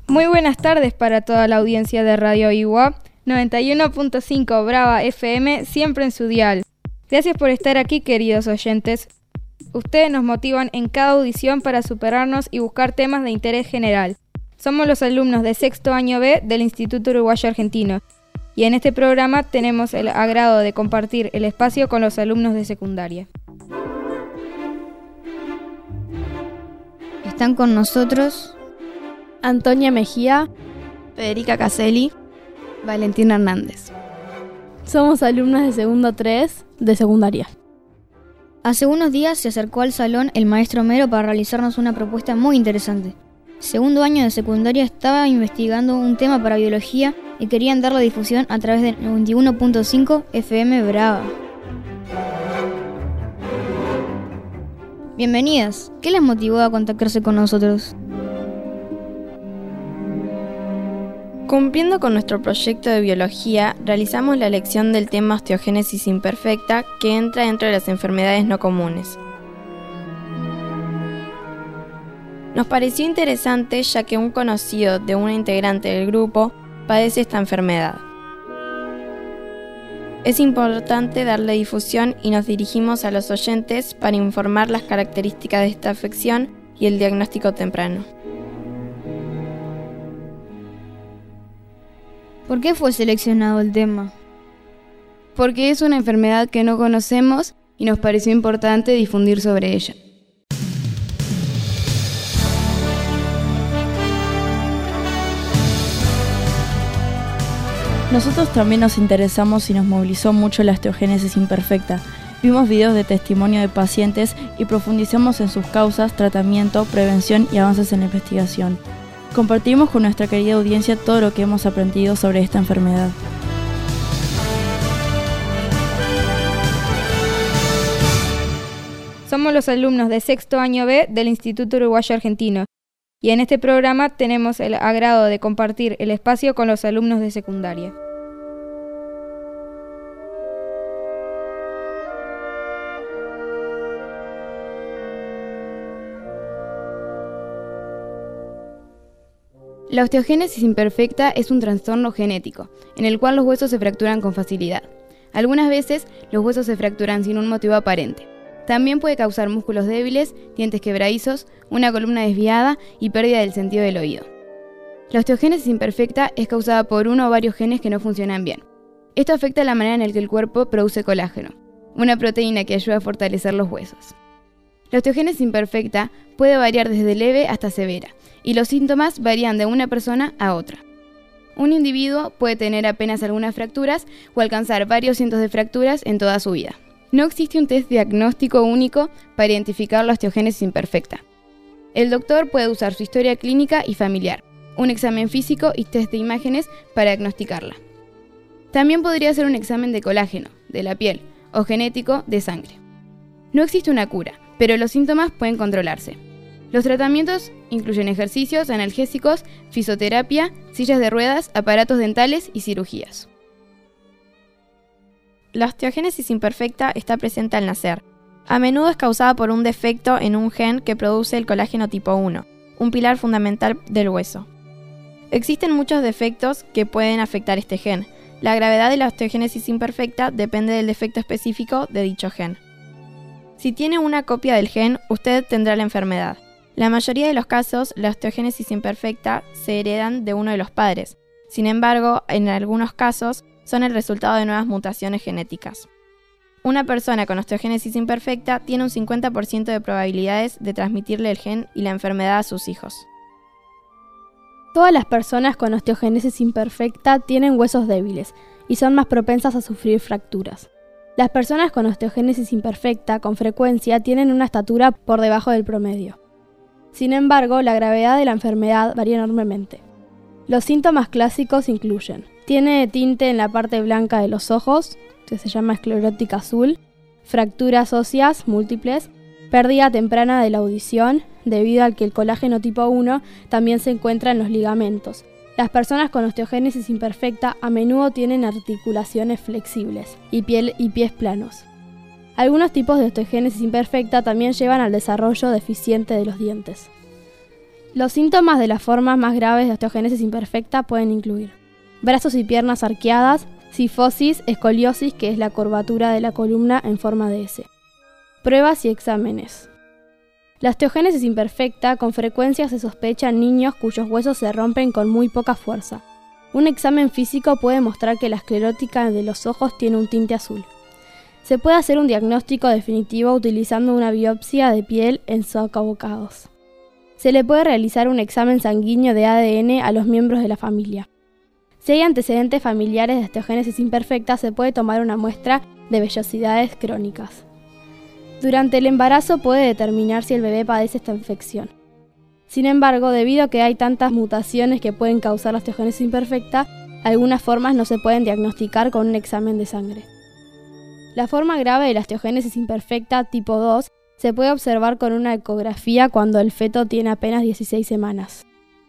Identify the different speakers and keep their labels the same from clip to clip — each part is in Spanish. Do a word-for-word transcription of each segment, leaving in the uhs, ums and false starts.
Speaker 1: Muy buenas tardes para toda la audiencia de Radio Iguá, noventa y uno punto cinco Brava F M, siempre en su dial. Gracias por estar aquí, queridos oyentes. Ustedes nos motivan en cada audición para superarnos y buscar temas de interés general. Somos los alumnos de sexto año B del Instituto Uruguayo Argentino y en este programa tenemos el agrado de compartir el espacio con los alumnos de secundaria.
Speaker 2: Están con nosotros
Speaker 3: Antonia Mejía,
Speaker 4: Federica Caselli,
Speaker 3: Valentina Hernández. Somos alumnas de segundo tres de secundaria.
Speaker 2: Hace unos días se acercó al salón el maestro Homero para realizarnos una propuesta muy interesante. Segundo año de secundaria estaba investigando un tema para biología y querían darle difusión a través de noventa y uno punto cinco F M Brava. Bienvenidas. ¿Qué les motivó a contactarse con nosotros?
Speaker 4: Cumpliendo con nuestro proyecto de biología, realizamos la elección del tema osteogénesis imperfecta, que entra dentro de las enfermedades no comunes. Nos pareció interesante ya que un conocido de una integrante del grupo padece esta enfermedad. Es importante darle difusión y nos dirigimos a los oyentes para informar las características de esta afección y el diagnóstico temprano.
Speaker 2: ¿Por qué fue seleccionado el tema?
Speaker 3: Porque es una enfermedad que no conocemos y nos pareció importante difundir sobre ella.
Speaker 5: Nosotros también nos interesamos y nos movilizó mucho la osteogénesis imperfecta. Vimos videos de testimonio de pacientes y profundizamos en sus causas, tratamiento, prevención y avances en la investigación. Compartimos con nuestra querida audiencia todo lo que hemos aprendido sobre esta enfermedad.
Speaker 1: Somos los alumnos de sexto año B del Instituto Uruguayo Argentino y en este programa tenemos el agrado de compartir el espacio con los alumnos de secundaria.
Speaker 3: La osteogénesis imperfecta es un trastorno genético, en el cual los huesos se fracturan con facilidad. Algunas veces, los huesos se fracturan sin un motivo aparente. También puede causar músculos débiles, dientes quebradizos, una columna desviada y pérdida del sentido del oído. La osteogénesis imperfecta es causada por uno o varios genes que no funcionan bien. Esto afecta la manera en la que el cuerpo produce colágeno, una proteína que ayuda a fortalecer los huesos. La osteogénesis imperfecta puede variar desde leve hasta severa, y los síntomas varían de una persona a otra. Un individuo puede tener apenas algunas fracturas o alcanzar varios cientos de fracturas en toda su vida. No existe un test diagnóstico único para identificar la osteogénesis imperfecta. El doctor puede usar su historia clínica y familiar, un examen físico y test de imágenes para diagnosticarla. También podría ser un examen de colágeno, de la piel, o genético, de sangre. No existe una cura, pero los síntomas pueden controlarse. Los tratamientos incluyen ejercicios analgésicos, fisioterapia, sillas de ruedas, aparatos dentales y cirugías.
Speaker 4: La osteogénesis imperfecta está presente al nacer. A menudo es causada por un defecto en un gen que produce el colágeno tipo uno, un pilar fundamental del hueso. Existen muchos defectos que pueden afectar este gen. La gravedad de la osteogénesis imperfecta depende del defecto específico de dicho gen. Si tiene una copia del gen, usted tendrá la enfermedad. La mayoría de los casos, la osteogénesis imperfecta se heredan de uno de los padres. Sin embargo, en algunos casos, son el resultado de nuevas mutaciones genéticas. Una persona con osteogénesis imperfecta tiene un cincuenta por ciento de probabilidades de transmitirle el gen y la enfermedad a sus hijos.
Speaker 3: Todas las personas con osteogénesis imperfecta tienen huesos débiles y son más propensas a sufrir fracturas. Las personas con osteogénesis imperfecta con frecuencia tienen una estatura por debajo del promedio. Sin embargo, la gravedad de la enfermedad varía enormemente. Los síntomas clásicos incluyen: tiene tinte en la parte blanca de los ojos, que se llama esclerótica azul, fracturas óseas múltiples, pérdida temprana de la audición, debido a que el colágeno tipo uno también se encuentra en los ligamentos. Las personas con osteogénesis imperfecta a menudo tienen articulaciones flexibles y, piel y pies planos. Algunos tipos de osteogénesis imperfecta también llevan al desarrollo deficiente de los dientes.
Speaker 6: Los síntomas de las formas más graves de osteogénesis imperfecta pueden incluir brazos y piernas arqueadas, cifosis, escoliosis, que es la curvatura de la columna en forma de S. Pruebas y exámenes. La osteogénesis imperfecta con frecuencia se sospecha en niños cuyos huesos se rompen con muy poca fuerza. Un examen físico puede mostrar que la esclerótica de los ojos tiene un tinte azul. Se puede hacer un diagnóstico definitivo utilizando una biopsia de piel en socabocados. Se le puede realizar un examen sanguíneo de A D N a los miembros de la familia. Si hay antecedentes familiares de osteogénesis imperfecta, se puede tomar una muestra de vellosidades crónicas. Durante el embarazo puede determinar si el bebé padece esta infección. Sin embargo, debido a que hay tantas mutaciones que pueden causar la osteogénesis imperfecta, algunas formas no se pueden diagnosticar con un examen de sangre. La forma grave de la osteogénesis imperfecta tipo dos se puede observar con una ecografía cuando el feto tiene apenas dieciséis semanas.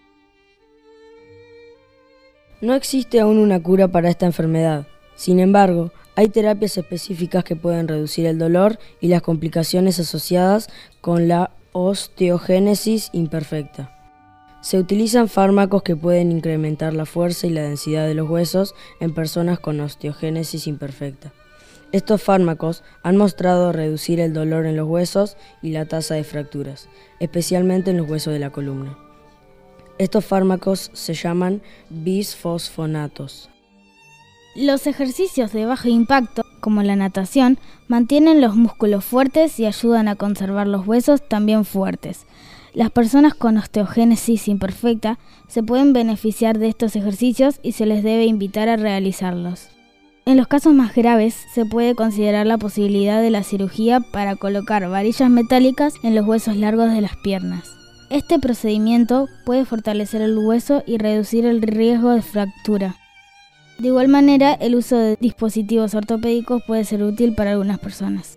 Speaker 7: No existe aún una cura para esta enfermedad. Sin embargo, hay terapias específicas que pueden reducir el dolor y las complicaciones asociadas con la osteogénesis imperfecta. Se utilizan fármacos que pueden incrementar la fuerza y la densidad de los huesos en personas con osteogénesis imperfecta. Estos fármacos han mostrado reducir el dolor en los huesos y la tasa de fracturas, especialmente en los huesos de la columna. Estos fármacos se llaman bisfosfonatos.
Speaker 2: Los ejercicios de bajo impacto, como la natación, mantienen los músculos fuertes y ayudan a conservar los huesos también fuertes. Las personas con osteogénesis imperfecta se pueden beneficiar de estos ejercicios y se les debe invitar a realizarlos. En los casos más graves, se puede considerar la posibilidad de la cirugía para colocar varillas metálicas en los huesos largos de las piernas. Este procedimiento puede fortalecer el hueso y reducir el riesgo de fractura. De igual manera, el uso de dispositivos ortopédicos puede ser útil para algunas personas.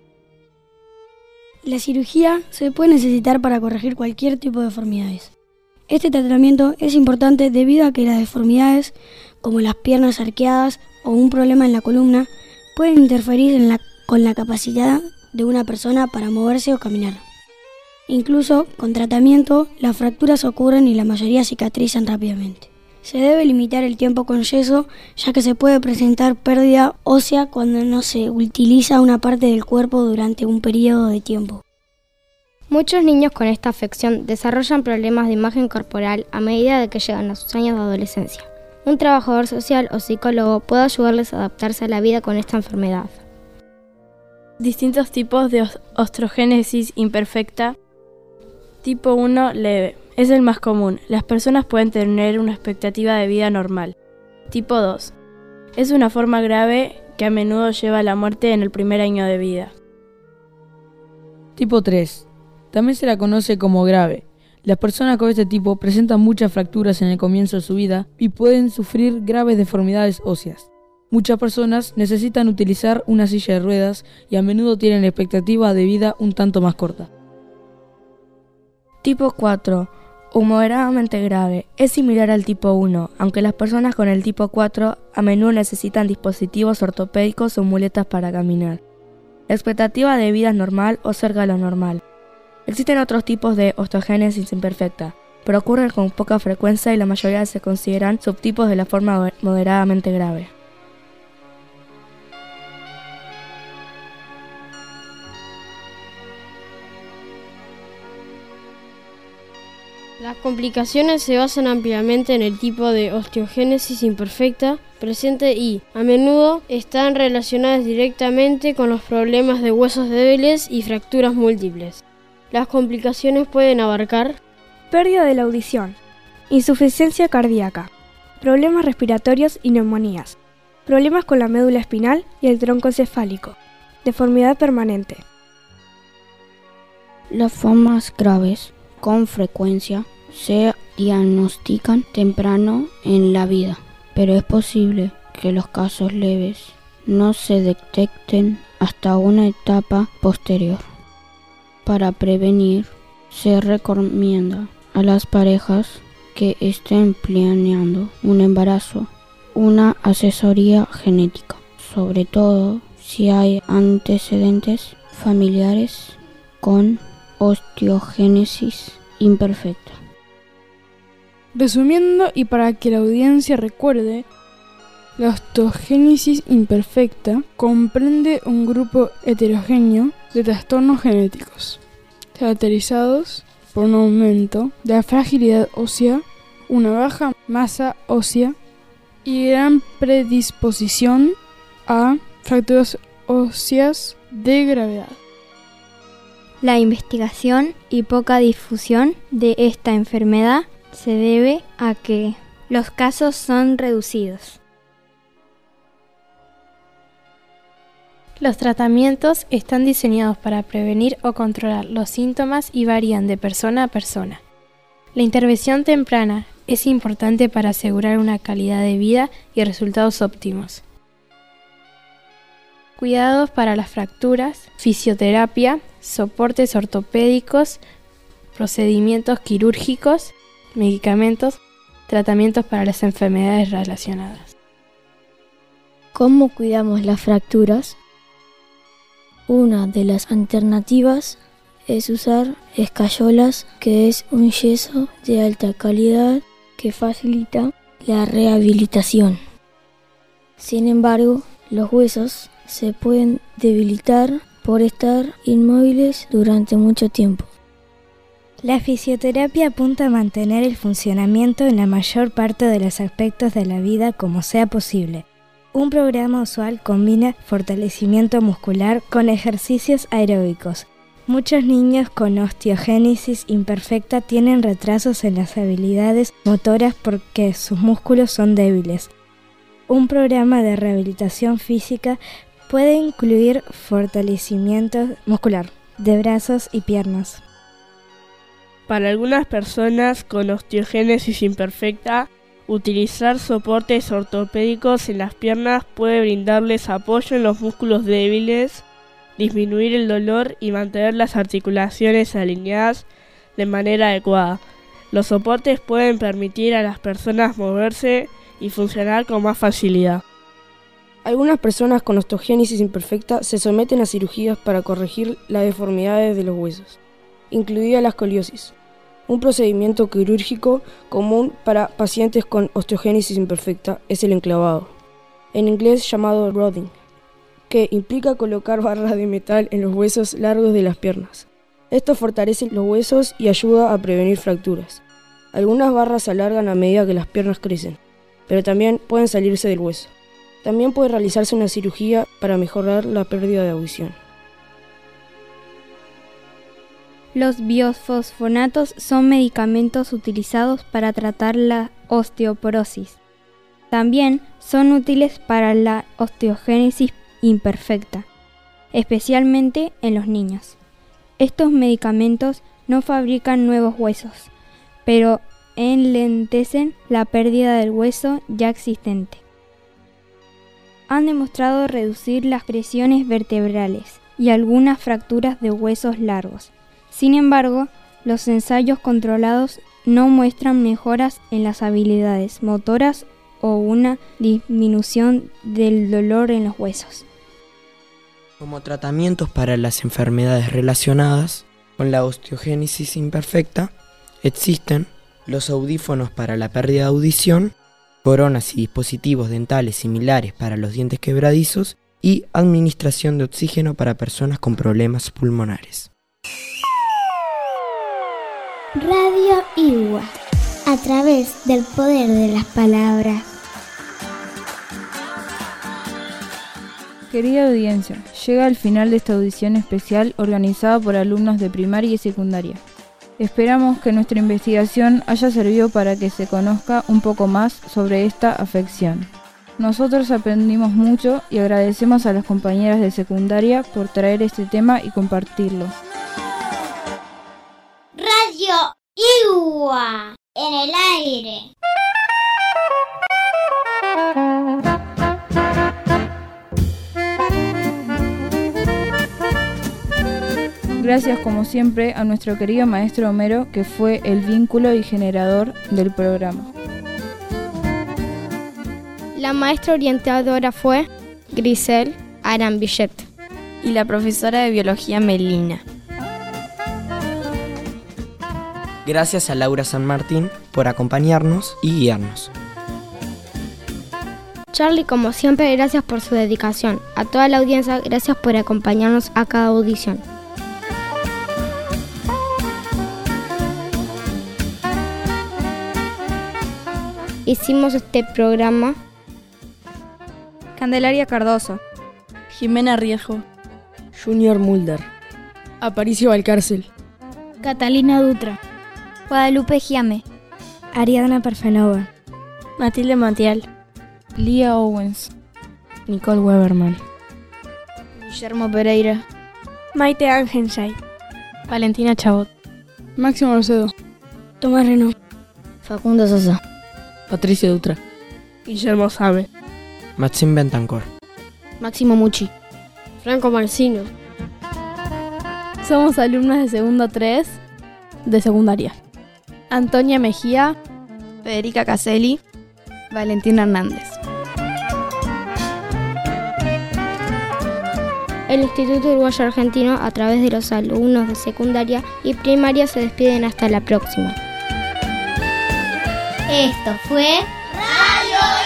Speaker 8: La cirugía se puede necesitar para corregir cualquier tipo de deformidades. Este tratamiento es importante debido a que las deformidades, como las piernas arqueadas o un problema en la columna, pueden interferir en la, con la capacidad de una persona para moverse o caminar. Incluso con tratamiento, las fracturas ocurren y la mayoría cicatrizan rápidamente. Se debe limitar el tiempo con yeso, ya que se puede presentar pérdida ósea cuando no se utiliza una parte del cuerpo durante un periodo de tiempo.
Speaker 9: Muchos niños con esta afección desarrollan problemas de imagen corporal a medida de que llegan a sus años de adolescencia. Un trabajador social o psicólogo puede ayudarles a adaptarse a la vida con esta enfermedad.
Speaker 5: Distintos tipos de osteogénesis imperfecta. Tipo uno, leve. Es el más común. Las personas pueden tener una expectativa de vida normal. Tipo dos. Es una forma grave que a menudo lleva a la muerte en el primer año de vida.
Speaker 10: Tipo tres. También se la conoce como grave. Las personas con este tipo presentan muchas fracturas en el comienzo de su vida y pueden sufrir graves deformidades óseas. Muchas personas necesitan utilizar una silla de ruedas y a menudo tienen expectativa de vida un tanto más corta.
Speaker 11: Tipo cuatro. O moderadamente grave. Es similar al tipo uno, aunque las personas con el tipo cuatro a menudo necesitan dispositivos ortopédicos o muletas para caminar. La expectativa de vida es normal o cerca de lo normal. Existen otros tipos de osteogénesis imperfecta, pero ocurren con poca frecuencia y la mayoría se consideran subtipos de la forma moderadamente grave.
Speaker 12: Las complicaciones se basan ampliamente en el tipo de osteogénesis imperfecta presente y, a menudo, están relacionadas directamente con los problemas de huesos débiles y fracturas múltiples. Las complicaciones pueden abarcar
Speaker 13: pérdida de la audición, insuficiencia cardíaca, problemas respiratorios y neumonías, problemas con la médula espinal y el tronco encefálico, deformidad permanente.
Speaker 14: Las formas graves, con frecuencia, se diagnostican temprano en la vida, pero es posible que los casos leves no se detecten hasta una etapa posterior. Para prevenir, se recomienda a las parejas que estén planeando un embarazo una asesoría genética, sobre todo si hay antecedentes familiares con osteogénesis imperfecta.
Speaker 15: Resumiendo y para que la audiencia recuerde, la osteogénesis imperfecta comprende un grupo heterogéneo de trastornos genéticos, caracterizados por un aumento de la fragilidad ósea, una baja masa ósea y gran predisposición a fracturas óseas de gravedad.
Speaker 2: La investigación y poca difusión de esta enfermedad se debe a que los casos son reducidos.
Speaker 13: Los tratamientos están diseñados para prevenir o controlar los síntomas y varían de persona a persona. La intervención temprana es importante para asegurar una calidad de vida y resultados óptimos. Cuidados para las fracturas, fisioterapia, soportes ortopédicos, procedimientos quirúrgicos, medicamentos, tratamientos para las enfermedades relacionadas.
Speaker 16: ¿Cómo cuidamos las fracturas? Una de las alternativas es usar escayolas, que es un yeso de alta calidad que facilita la rehabilitación. Sin embargo, los huesos se pueden debilitar por estar inmóviles durante mucho tiempo.
Speaker 17: La fisioterapia apunta a mantener el funcionamiento en la mayor parte de los aspectos de la vida como sea posible. Un programa usual combina fortalecimiento muscular con ejercicios aeróbicos. Muchos niños con osteogénesis imperfecta tienen retrasos en las habilidades motoras porque sus músculos son débiles. Un programa de rehabilitación física puede incluir fortalecimiento muscular de brazos y piernas.
Speaker 18: Para algunas personas con osteogénesis imperfecta, utilizar soportes ortopédicos en las piernas puede brindarles apoyo en los músculos débiles, disminuir el dolor y mantener las articulaciones alineadas de manera adecuada. Los soportes pueden permitir a las personas moverse y funcionar con más facilidad.
Speaker 7: Algunas personas con osteogénesis imperfecta se someten a cirugías para corregir las deformidades de los huesos, incluida la escoliosis, un procedimiento quirúrgico común para pacientes con osteogénesis imperfecta es el enclavado, en inglés llamado rodding, que implica colocar barras de metal en los huesos largos de las piernas. Esto fortalece los huesos y ayuda a prevenir fracturas. Algunas barras se alargan a medida que las piernas crecen, pero también pueden salirse del hueso. También puede realizarse una cirugía para mejorar la pérdida de audición.
Speaker 2: Los biosfosfonatos son medicamentos utilizados para tratar la osteoporosis. También son útiles para la osteogénesis imperfecta, especialmente en los niños. Estos medicamentos no fabrican nuevos huesos, pero enlentecen la pérdida del hueso ya existente. Han demostrado reducir las presiones vertebrales y algunas fracturas de huesos largos. Sin embargo, los ensayos controlados no muestran mejoras en las habilidades motoras o una disminución del dolor en los huesos.
Speaker 19: Como tratamientos para las enfermedades relacionadas con la osteogénesis imperfecta, existen los audífonos para la pérdida de audición, coronas y dispositivos dentales similares para los dientes quebradizos y administración de oxígeno para personas con problemas pulmonares.
Speaker 9: Radio Igua, a través del poder de las palabras.
Speaker 1: Querida audiencia, llega al final de esta audición especial organizada por alumnos de primaria y secundaria. Esperamos que nuestra investigación haya servido para que se conozca un poco más sobre esta afección. Nosotros aprendimos mucho y agradecemos a las compañeras de secundaria por traer este tema y compartirlo.
Speaker 9: Radio Igua, en el aire.
Speaker 1: Gracias como siempre a nuestro querido maestro Homero, que fue el vínculo y generador del programa.
Speaker 13: La maestra orientadora fue
Speaker 4: Grisel Arambillet y la profesora de biología Melina.
Speaker 19: Gracias a Laura San Martín por acompañarnos y guiarnos.
Speaker 9: Charlie, como siempre, gracias por su dedicación. A toda la audiencia, gracias por acompañarnos a cada audición. Hicimos este programa
Speaker 1: Candelaria Cardoso,
Speaker 5: Jimena Riejo,
Speaker 7: Junior Mulder,
Speaker 15: Aparicio Valcárcel,
Speaker 2: Catalina Dutra,
Speaker 17: Guadalupe Giame,
Speaker 16: Ariadna Parfenova,
Speaker 17: Matilde Montiel,
Speaker 5: Lía Owens,
Speaker 11: Nicole Weberman,
Speaker 2: Guillermo Pereira,
Speaker 17: Maite Angensay,
Speaker 13: Valentina Chabot,
Speaker 15: Máximo Rocedo,
Speaker 8: Tomás Reno,
Speaker 2: Facundo Sosa,
Speaker 10: Patricia Dutra,
Speaker 18: Guillermo Sabe,
Speaker 19: Maxim Bentancor,
Speaker 2: Máximo Mucci,
Speaker 12: Franco Marcino.
Speaker 6: Somos alumnas de segundo tres de secundaria. Antonia Mejía,
Speaker 3: Federica Caselli, Valentina Hernández.
Speaker 9: El Instituto Uruguayo Argentino, a través de los alumnos de secundaria y primaria, se despiden hasta la próxima.
Speaker 20: Esto fue Radio